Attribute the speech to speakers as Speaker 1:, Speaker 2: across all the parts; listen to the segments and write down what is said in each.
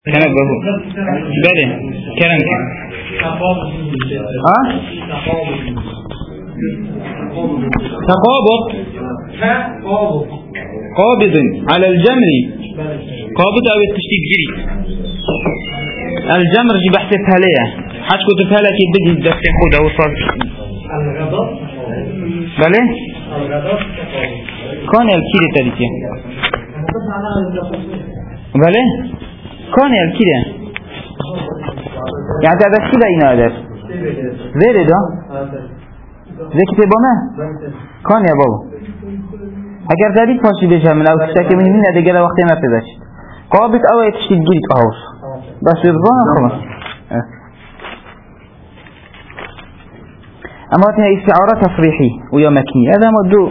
Speaker 1: كان بهو بله كلام تقابض قابض على الجمر قابض او التشديد جري الجمر جي بحثها ليه حاج كنت فهلا كي بدي الدفع خود او صار
Speaker 2: الغضب
Speaker 1: بله كان الكيري تاريكي بله كان الكيري يعني هذا كده اینا ادر زیره دا زی کتابا ما کان یا بابا اگر دارید پاشی بشم من او کشتاکی منی نده گله وقتی ما پیداشت قابط اوه تشتید گیرید آهوش بس بزبان خلاص اما هاتها استعارة تصريحي ويا مكني هذا ما دو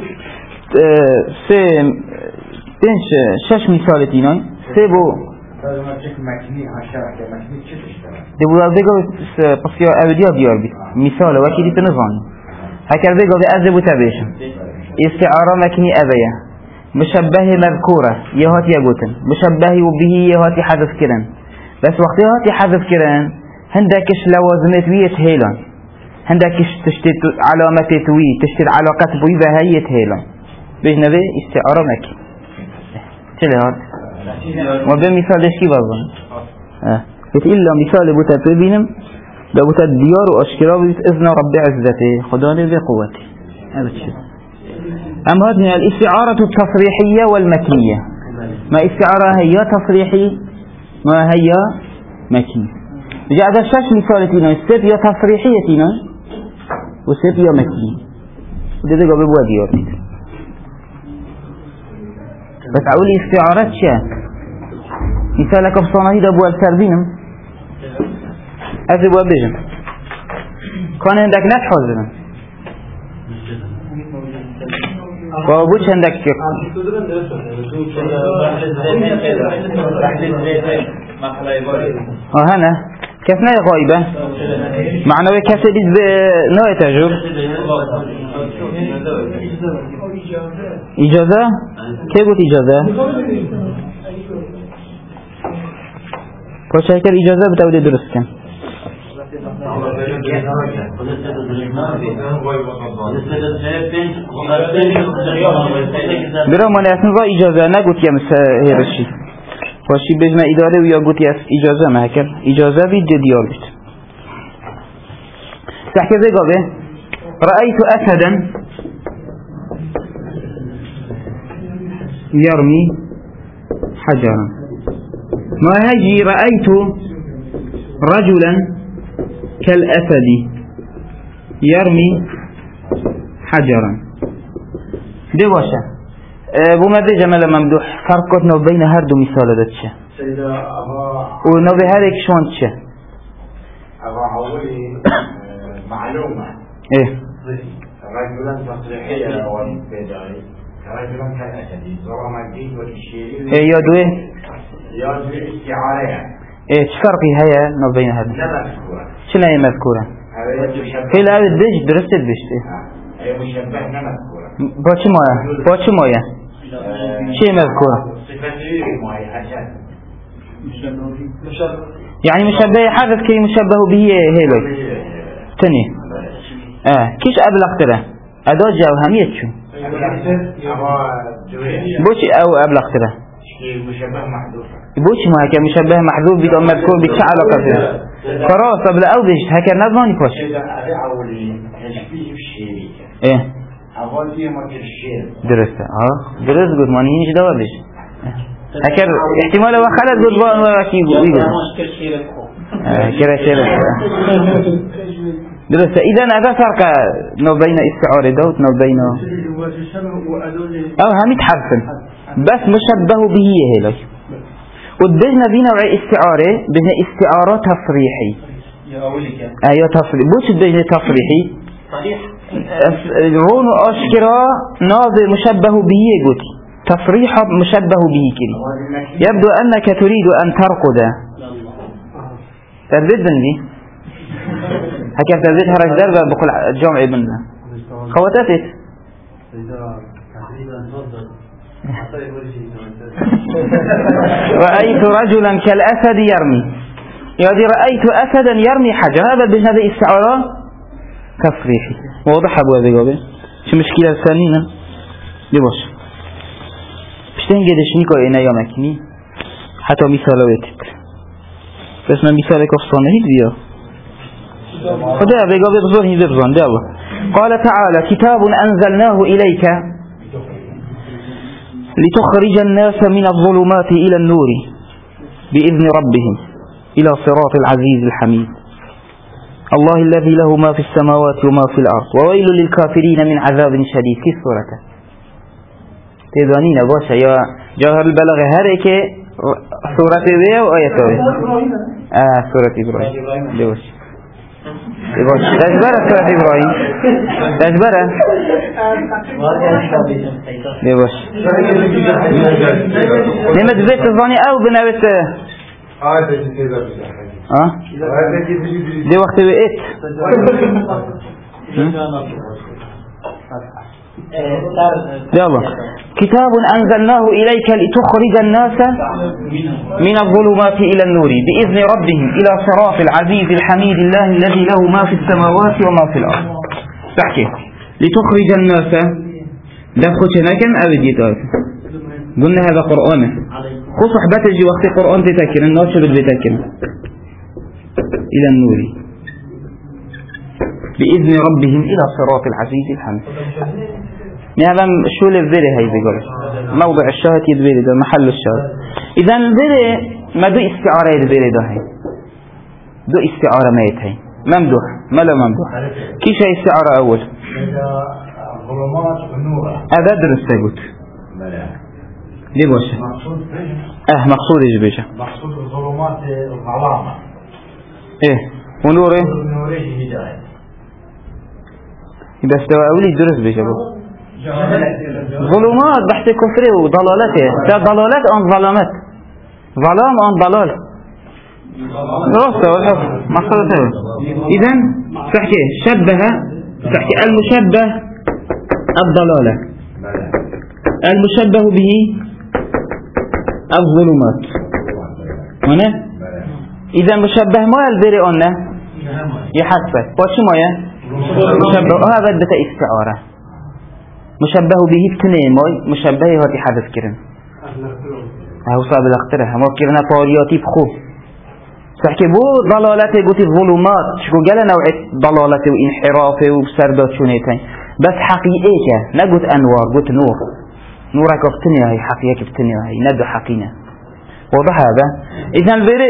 Speaker 1: بينش شش مثال تيناي سيبو ده بوده بگو پسیا اودیا بیار بید مثال وکی دیت نظانی هکر بگو به ازبو تبیشم استعاره مکنی اویا مشبه مذکوره یه هاتی اگوتن مشبه و بهی یه هاتی حذف کرن بس وقتی هاتی حذف کرن هندکش لوازمت ویت هیلان هندکش تشتید علامت توی تشتید علاقت بوی به هیت هیلان بجنه به استعاره مکنی چله هات و به مثالش کی بازن إلا مثال بوتا ببينم لابوتا الديار وأشكرا بيت إذن رب عزته خداني بقوته هذا الشيء أما هذه الاستعارة التصريحية والمكنية ما استعارة هي تصريحي ما هي مكني جاء هذا الشاش مثالتنا السيب هي تصريحيتنا والسيب هي مكني وده ده قبل بوا ديار بيت بس أقول استعارات شا مثالك بصانه ده بوا السردينم أذبوا بيجن كان عندك نتحوزن وابوش عندك هنا كيفنا غايبة معنوي كسديد بنوع تجرب إجازة كيف قلت إجازة كل إجازة بتودي درس كان برا من اصلا اجازه نگوت یم هرشی باشی بجمع اداره و یا گوتی اجازه ما هکر اجازه بید دیار بید تحکیه قابه رأيت أسدا يرمي حجرا ما هجي رأيت رجلا كالأسد يرمي حجرا دي باشا بومده جمال ممدوح فرق كتنا بين هردو مثال دادشه ونو به هر ایک شوند شه
Speaker 3: حولي معلومة
Speaker 1: ايه
Speaker 3: رجلا تصريحية والبداية رجلا كالأسد ضرم الدين والشيرين
Speaker 1: ايه يادوه
Speaker 3: يادوه استعارة
Speaker 1: ايه فرقي هيا نو بين هذا
Speaker 3: لا مذكورة
Speaker 1: شنو هي مذكورة في الأول دج درست بشت
Speaker 3: هي مشبه لا مذكورة
Speaker 1: باش مويا شيء مذكورة
Speaker 3: صفتي مويا حسن
Speaker 1: يعني مشبه حدث كي مشبه به هيلو تاني كيش أبلغ ترى أداة جوهمية شو بوشي أو أبلغ ترى
Speaker 3: مشبه محذوف
Speaker 1: بوشي ما هكا مشبه محذوف بيد مذكور بيد علاقة ترى خلاص قبل أو بيجت هكا نظماني باش
Speaker 3: أولي تشبيه الشيري
Speaker 1: إيه
Speaker 3: أولي مكر الشير
Speaker 1: درست درست قد ماني هينش دوا بيش هكر احتمال وخلت قد بان وراكي ويقول كرا شيرك درست إذن هذا فرق نو بين استعارة دوت نو بين أو هميت حرفا بس مشبه به هلاك ودجنا بينا استعارة بجنا استعارة تصريحي أيوة تصريحي بوش دجنا تصريحي رون أشكرا ناظر مشبه به قلت تصريح مشبه به كري يبدو أنك تريد أن ترقد تربيت بني هكذا تربيت هرج دربة بقول الجامع ابننا خواتاتت رأيت رجلا كالأسد يرمي، يعني رأيت أسدا يرمي حجر، هذا بهذا استعارة تصريحي. واضح أبو هذا قابل شو مشكلة ثانية لباش بشتين قدش نيكو إنا يامكني حتى مثالواتك بس ما مثالك أفصانه بيا خدا أبو قابل بظهر بظهر ده الله. قال تعالى كتاب أنزلناه إليك لتخرج الناس من الظلمات إلى النور بإذن ربهم إلى صراط العزيز الحميد الله الذي له ما في السماوات وما في الأرض وويل للكافرين من عذاب شديد. في سورة تدانين باشا يا جوهر البلاغ هرك سورة ذي وآية سورة إبراهيم لوش تجبرة سورة إبراهيم تجبرة لوش نمت بيت الظاني أو بنوت دي وقت بقيت يلا كتاب أنزلناه إليك لتخرج الناس من الظلمات إلى النور بإذن ربهم إلى صراط العزيز الحميد الله الذي له ما في السماوات وما في الأرض. تحكي لتخرج الناس دخلنا كم أبديت قلنا هذا قرآن خص صحبات الجي وقت قرآن تتكر الناس شو بتتكر إلى النور بإذن ربهم إلى صراط العزيز الحميد. هذا شو الذري هاي بيقول موضع الشاهد يدبيري ده محل الشاهد. إذا الذري ما دو استعارة يدبيري ده هاي دو استعارة ما يتهي ممدوح ما لا ممدوح كيش هاي استعارة أول
Speaker 3: الظلمات والنور
Speaker 1: هذا درس تقول ليه باشا مقصود ايش بيجا
Speaker 3: مقصود الظلمات الظلامة
Speaker 1: ايه ونور ايه
Speaker 3: النور هداية
Speaker 1: إذا استوى أولي درس بيجا ظلمات بحث كفري وضلالته ده ضلالات عن ظلامات ظلام عن ضلال راسته والحكم مقصوده. إذن تحكي شبه تحكي المشبه الضلالة المشبه به الظلمات هنا. إذا مشبه ما يلبري أنه يحسب وش ما مشبه هذا بدأ استعارة مشبه به بتنين ماي مشبه هاتي حدث كرن هو صاب الاختره ما كرنا طارياتي بخو تحكي بو ضلالته قلت الظلمات شكو قال نوع ضلالته وانحرافه وسردات شونيتين بس حقيقة نقول أنوار قلت نور نورك بتنيا هي حقيقة بتنيا هي ندو حقينا واضح هذا. إذا البريء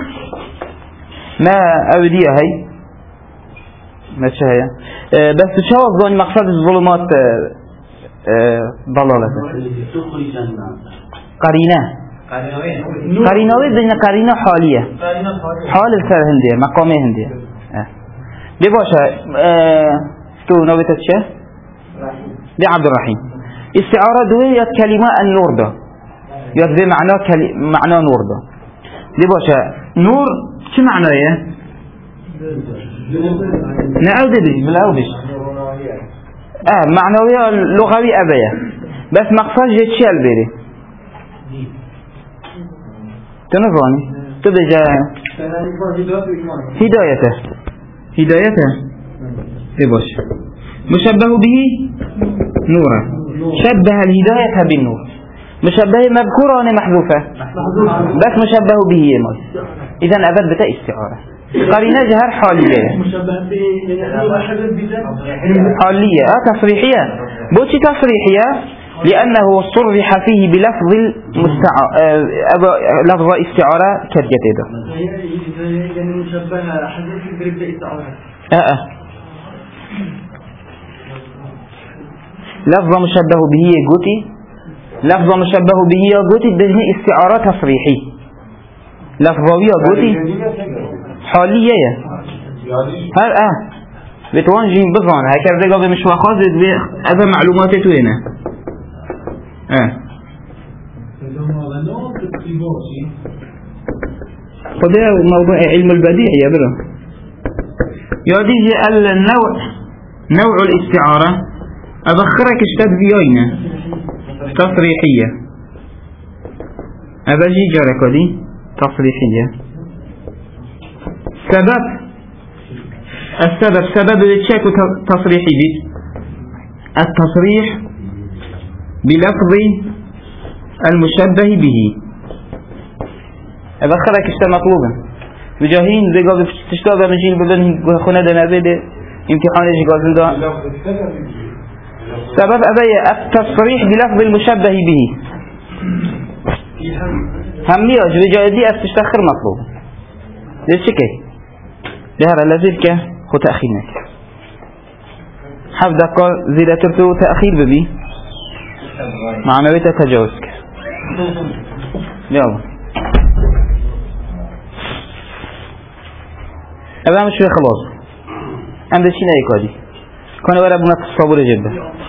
Speaker 1: ما أوديها هي ما شهية بس شو الظن مقصد الظلمات ضلالته قرينة قرينة وين قرينة حالية حال السر هندية مقامه هندية دي باشا تو نوبتك شه دي عبد الرحيم استعارة دوية كلمة النور ده يرضي معنى نور ده دي باشا نور شو معنى ايه نعودش بالعودش معنوية لغوي أبية بس مقصد جيت شيء البيري تنظرني تبجى هدايته باش مشبه به نورا شبه الهداية بالنور مشبه مذكورة ولا محذوفة بس مشبه به يموت. إذا أبد بتاء استعارة قرينة جهر حالية حالية تصريحية بوتي تصريحية لأنه صرح فيه بلفظ لفظ استعارة كالجديدة
Speaker 2: يعني مشبه حدث بريد استعارة
Speaker 1: لفظ مشبه به يقولي لفظ مشبه به يقولي ده استعارة تصريحي لفظوية يقولي حالية هل بتوانجين بظن هكذا قبل مش واخذ هذا معلوماتي وينه خذها موضوع علم البديع يا برا يودي النوع نوع الاستعارة أذكرك اشتد فيوينه تصريحية هذا جي جاركودي تصريحية السبب للشك تصريحي بيت التصريح بلفظ المشبه به هذا خلق اشتا مطلوبا بجاهين زي قاضي تشتاق بجين بدن خونه دنابه امتحان ايش قاضي دا سبب أبي التصريح بلفظ المشبه به همية بجاهدي استشتخر مطلوب ليش كي لهذا لازلك هو تأخيرك حفظ قال زيادة ترتو تأخير ببي مع نوية تجاوزك يلا أبا مش خلاص عند شيء نايكادي كان ولا بنات الصبر جدا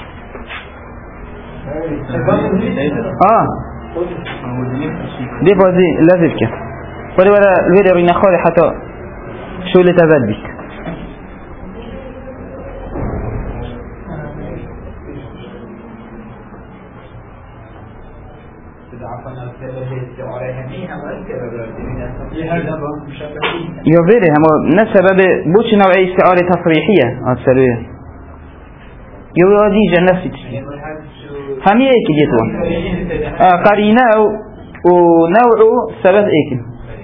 Speaker 1: دي بازي لازلك ولا الفيديو رينا خالي حتى شو اللي تبدك يا فيري هم نسبة بوش نوعي استعارة تصريحية السلوية يوادي جنسي هم ايكي جيتوا قرينة ونوع سبب ايكي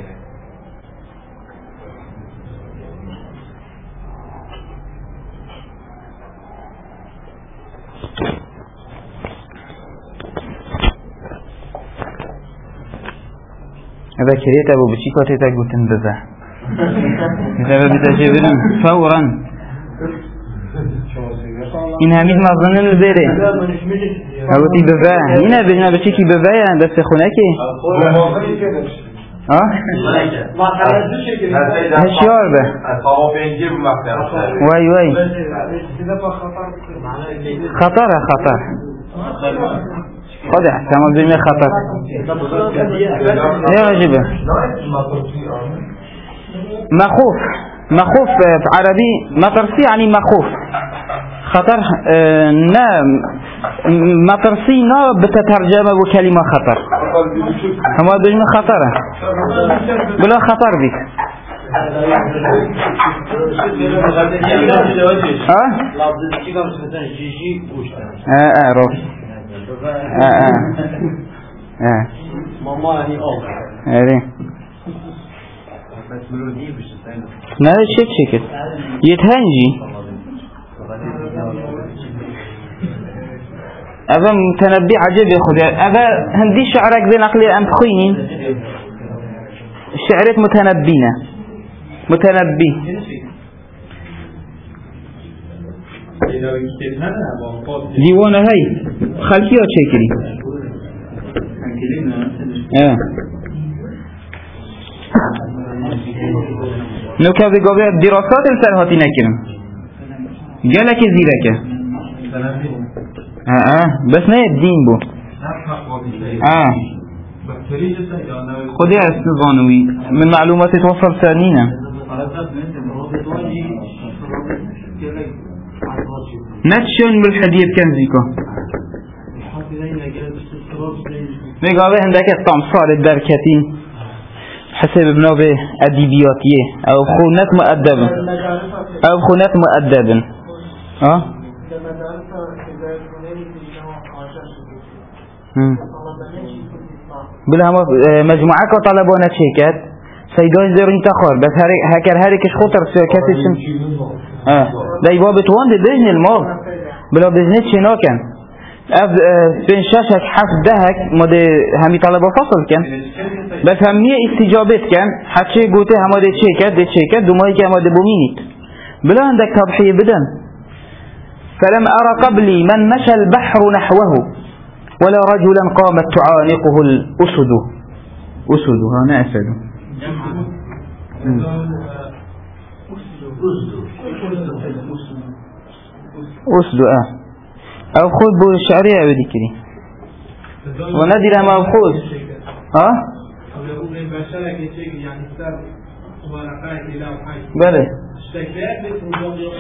Speaker 1: هذا كريت أبو بشيكوتي تقول تنبذه إذا بتجيبنا فورا إن هميد مظنن البيري أبو تي بذاه هنا بجنا بشيكي بذاه بس خونكي هشيار به واي واي خطر خدع تمام بالمية خطر يا عجيبة مخوف عربي مطرسي يعني مخوف خطر مطرسي بتترجمة بكلمة خطر هما بالمية خطرة بلا خطر بك روح
Speaker 2: ماما يعني
Speaker 1: ايه لا شكل يتهنجي أبا متنبي عجب يا خدي أبا هندي شعرك ذي نقلي أم بخين شعرت متنبي ديوانه هاي خلفيات شكلي نكذا قبل دراسات السرهاتي نكرم قالك زيرك بس نه الدين بو خدي استظانوي من معلومات توصل ثانينا نتشون بالحديث كان زيكو نقابه عندك التمثال الدركتين حسب بنوبه أدبياتيه أو خونات مؤدب بلا مجموعة كطلبونا شيكات سيدان زرين تخار بس هكذا خطر سيكاتي شم ده يبقى بتوان بإذن الماض بلا بإذنت شنا كان بين شاشك حف دهك ماده همي طلبه فصل كان بس همية استجابت كان حتى قوته هما ده شيكات دمائي كان ماده بومينيت بلا عندك تضحية بدن فلم أرى قبلي من مشى البحر نحوه ولا رجلا قامت تعانقه الأسد هنا أسد أسد أو خذ بو الشعرية بذكري وندر ما أخذ بله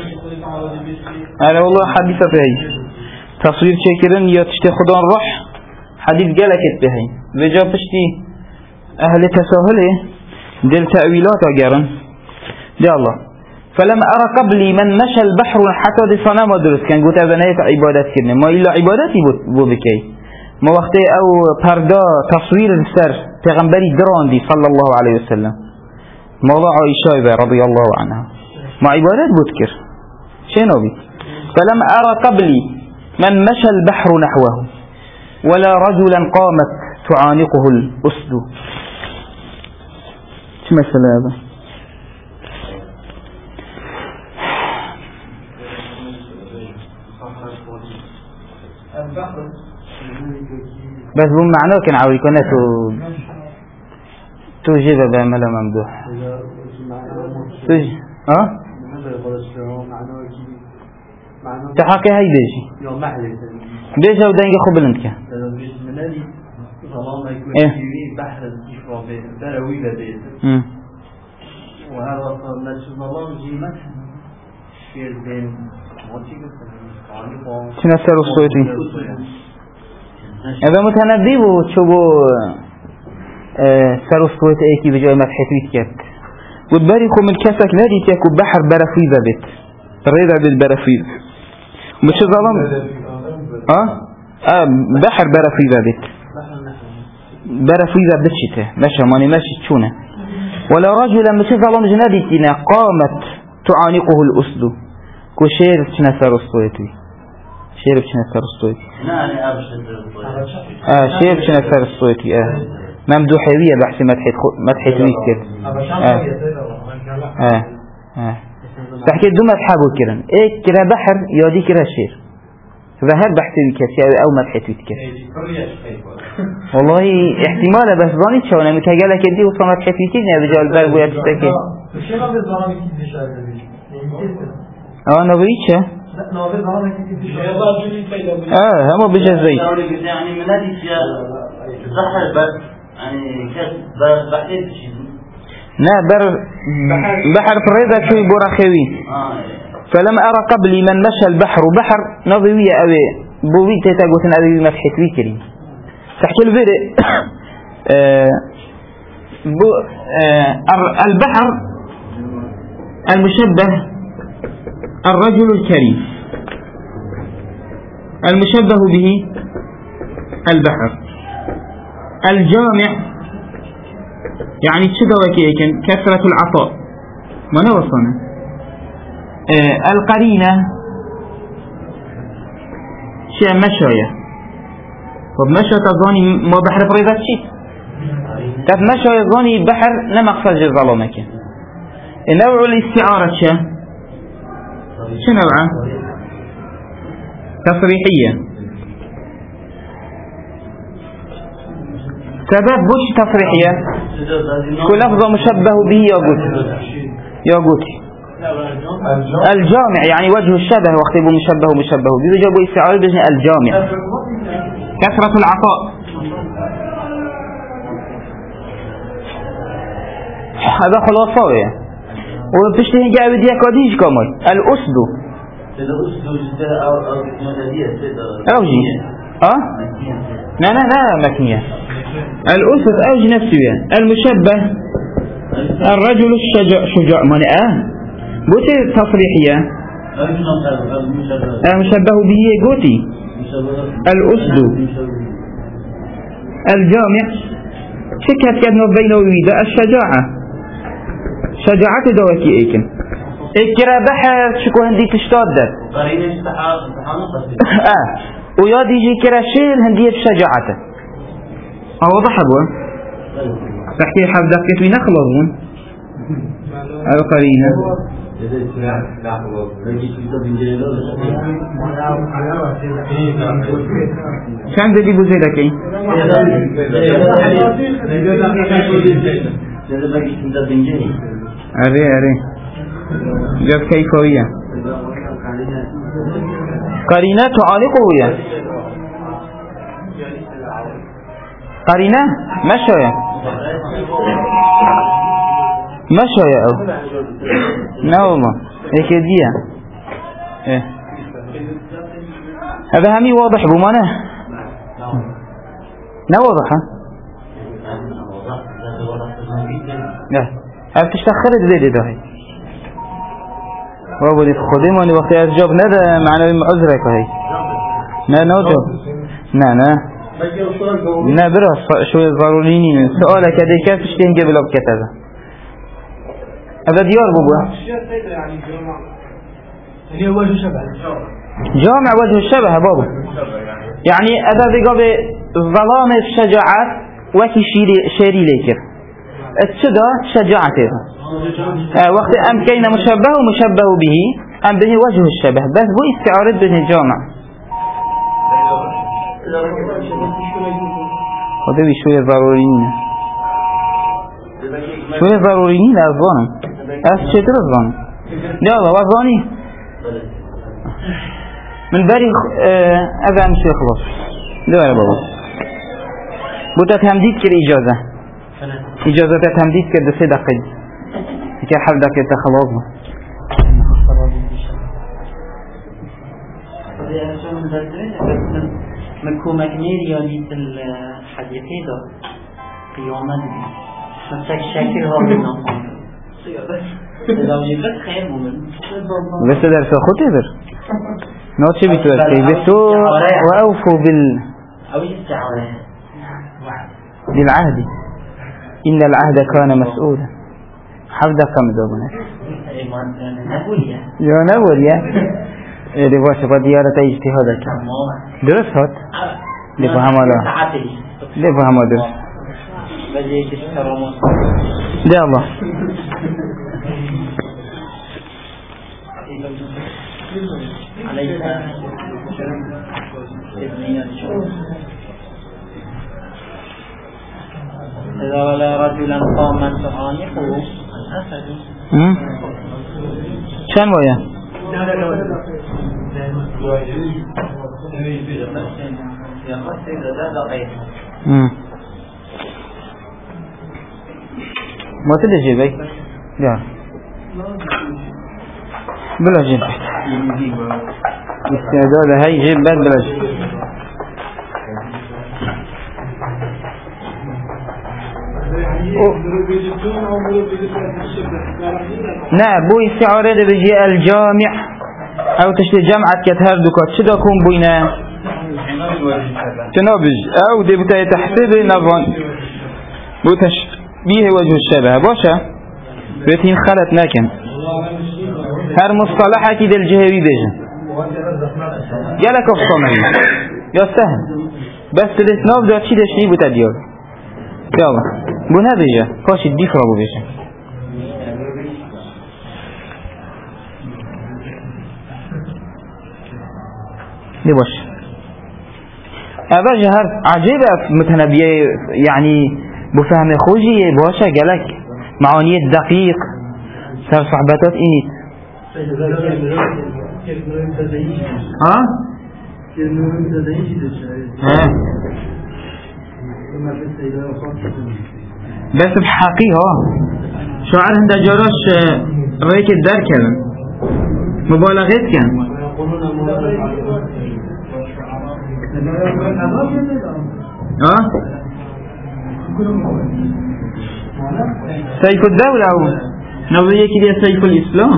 Speaker 1: أنا والله حديثة هاي تصوير شكرا يا تشتي خدان روح حديث قالكت بهاي بجا بشتي أهل تساهله دل تأويلات أجرن دي الله فلم أرى قبلي من مشى البحر حتى دي صنام ودرس كان قلت أبنائك عبادات كرنا ما إلا عباداتي بو بكي ما وقتي أو بردا تصوير السر تغنبري دراندي صلى الله عليه وسلم موضوع عائشة رضي الله عنها ما عبادات بذكر شنو بي فلم أرى قبلي من مشى البحر نحوه ولا رجلا قامت تعانقه الأسد شو مثل هذا بس بمعنى كان عاوي كنا توجب بعمل ممدوح تحكي هاي بيجي بيجي ودنجي خبل انت كان ايه
Speaker 2: بحر بروي بديت وهذا ما شاء الله جيمة في بين
Speaker 1: شنو سر الصوتي هذا متنبي وشبو سر الصوت ايكي بجاي مدحتويت كات وتباريكم الكاسك نادي تاكو بحر برافيزة بيت الريدة بالبرافيز مش ظلم بحر برافيزة بيت برافيزة بتشته ماشي ماني ماشي تشونه ولا رجلا مش ظلم جنادتنا قامت تعانقه الأسد كشير بشنا سر الصوتي شير بشنا سر الصوتي شير بشنا سر الصوتي ممدوحية بحث مدحت ويكر تحكي دو مدحابو كرن ايه كرا بحر يادي كرا شير ظهر بحث ويكر او مدحت ويكر والله احتمال بس ظاني تشونه متهجالك دي وصا مدحت ويكر نبجال بربو يتستكي انا بريتشه هم بجزي
Speaker 2: يعني ملادي ظهر بس يعني كذا بحث
Speaker 1: نا بحر فريدة شوي براخوي فلم أرى قبلي من مشى البحر بحر نظوية أبي بوي تتاقوتن أبي مدحت ويكري تحكي الفيديو البحر المشبه الرجل الكريم المشبه به البحر الجامع يعني تشدوا كيكن كثرة العطاء ما نوصلنا القرينة شيء مشاية طب مشى تظاني ما بحر فريضة شيء طب مشى يظاني بحر نمقصد ظلمك نوع الاستعارة شو نوعه تصريحية سبب بوش تصريحية كل لفظة مشبه به يقول الجامع يعني وجه الشبه واختبه مشبه به جابوا استعارة بجن الجامع كثرة العطاء هذا خلاصة وبتشتهي جاء بديك وديج كامل الأسد أوجي لا مكنية الأسد أوجي نفسيا المشبه الرجل الشجاع من بوتي تصريحية المشبه به قوتي الأسد الجامع شكت كدنا بينه وبين الشجاعة شجاعة دواكي ايكن اكرا بحر شكو هندي تشتاد ويادي يجي كرا شيل هندية شجاعته واضح ابوه تحكي حفظ كيف نخلصون القرينة كان ذي بوزيدكي أري جاب كيفوية قرينة تعانقه يا قرينة مشايا أو نعم هيك ديا هذا همي واضح بمعنى نا واضحة لا هل تشتخرت بيدي ده وابدي خدموني وقت أسجاب ندا معنى عذرك هاي نا نوجب نا برا شوية ضروريين سؤالك هذا كيف تشتين قبل بكتابة هذا ديار بابا جامع وجه الشبه بابا يعني هذا بقى ظلام الشجاعات وكي شيري ليكر الشجاع شجاعته وقت أم كينا مشبه ومشبه به أم به وجه الشبه بس بو استعارض به الجامع هذا شوية ضروريين أظنهم أسشتر الظن لا الله وظني من باري أذا أمشي خلاص لا يا بابا بوتا تمديد كر إجازة تمديد كر دسي دقيق كي حل دقيق تخلاص
Speaker 2: من كومكنير يعني الحديثي ده قيامات مسك شكل هذا النظام لو جبت خير مؤمن
Speaker 1: بس درس أخوتي در نوتشي بتوكي بسو وأوفوا
Speaker 2: أو استعارة
Speaker 1: بالعهد إن العهد كان مسؤولا حفظك كم دوبنا يا نبوليا لباش بديارة اجتهادك درس هات لفهم الله لفهم درس يا الله
Speaker 2: إذا ولا رجلا قاما تعانقه الأسد
Speaker 1: شان ويا ما تدري بي لا بلا جيب استعداد هاي جيب بلا جيب نعم بو استعارة بجي الجامع او تشتي جمعة كتهر دكات شدا كون بوينا تنابج او دي بتاي تحسب نظام بو تشبيه وجه الشبه باشا بيتين خلط ناكن هر مصطلحة كده الجهوي بيجن يالك افصامي يا سهل بس الاتناف دا چي دشني بو تديار يلا بو نبيجه كاش الديك رابو بيجن دي باش هذا جهر عجيبة متنبيه يعني بفهم خوجي باشا قالك معاني الدقيق سر صحبتات إنيت ها بس بحقيقة شعر هنده جاراش رأيك الدار كان مبالغات كان سيف الدولة أو نظرية كده سيف الإسلام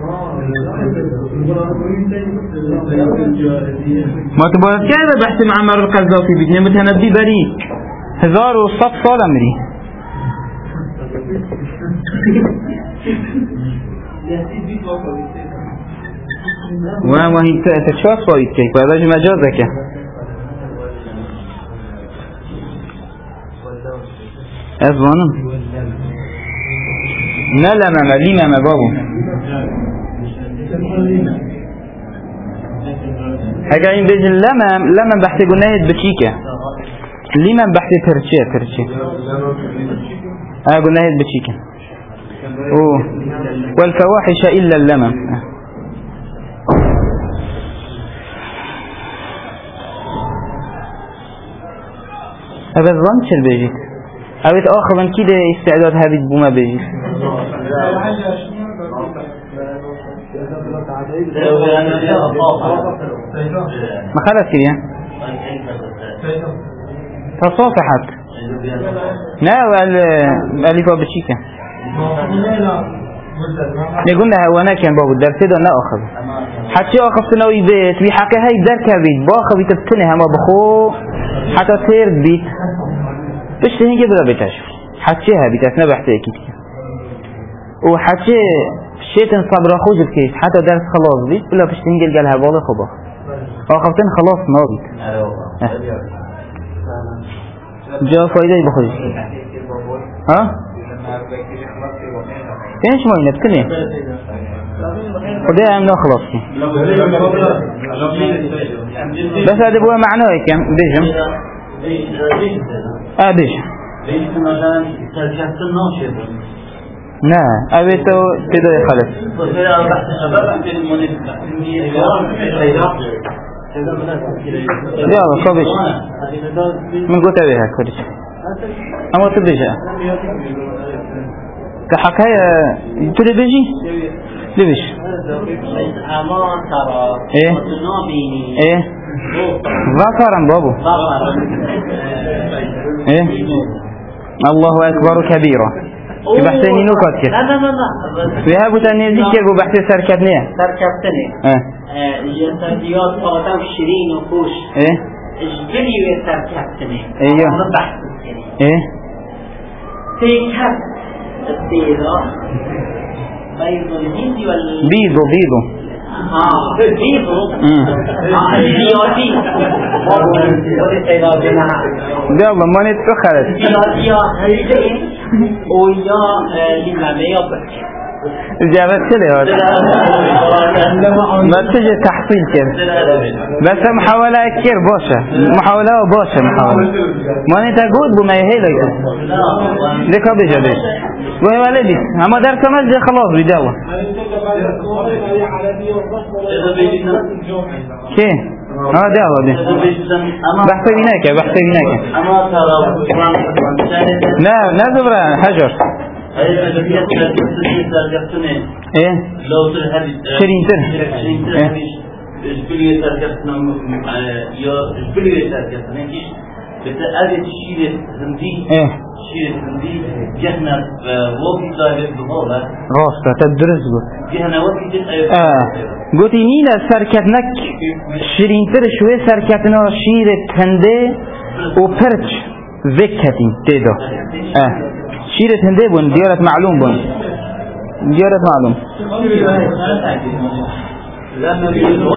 Speaker 1: ما تبارك كيف بحث معمر القذافي بدنا متنبي بريء 1100 سال أمري وما هي تشاف صايد كيف هذا مجازك أظن لا ما لما ما بابو هكا عند لما بحث قناية بشيكة لما بحث ترشي قناية بشيكة والفواحش إلا اللمم هذا الظن شل بيجي أبيت آخر من كده استعداد هابت بوما بيجي ما خلاص كده تصافحت نا ألف بشيكا يقول لها وانا كان بابو الدرس ده لا أخذ حتى أخذت نوي بيت بحكي هاي درك بيت باخذ بتبتنها ما بخو حتى تير بيت بس هنجي بلا بتشوف حتىها بيت أثناء بحثي كتير وحتى شيء صبر خوج الكيس حتى درس خلاص بيت ولا بس هنجي قالها بالله خبا أخذتين خلاص نابيت جا فايدة بخوج ها ايش ما ينبتني وده امنا خلاص بس هذا هو معناه كم بيجم بيجم لا أبيتو تدو خلاص يلا كوبيش من قلت بها كوبيش أما تبيجها كحكاية تلفزيون ليش؟ إيه إيه ظفرا بابو إيه الله أكبر كبيرا بحثني نوكات كده فيها بتاني ذكر بحث سركبنيه
Speaker 2: جسديات قادم شيرين وكوش
Speaker 1: إيه
Speaker 2: اجبري وسركبتني
Speaker 1: إيه إيه
Speaker 2: تيكت البيضة بيض الهندي
Speaker 1: بيضو
Speaker 2: بيضو السياسي
Speaker 1: يلا ما نتأخرت
Speaker 2: ويا لما يبقى
Speaker 1: إجابة كده ما تجي تحصيل كده بس محاولة كتير باشا محاولة ما نتقود بما يهيلك لك بجديد وهي ولدي أما درس مجد خلاص بداوة كيه دعوة دي بحث بناك لا زبرا حجر ايه شرين تر
Speaker 2: بتأذي الشيء الهندي الشيء الهندي جهنا وقت ذلك بقوله
Speaker 1: راسته تدرس
Speaker 2: جهنا وقت
Speaker 1: قلت نينا سركتنك شرين تر شوي سركتنا شير هندي وبرج ذكتي تيدو شير هندي بون ديارة معلوم بون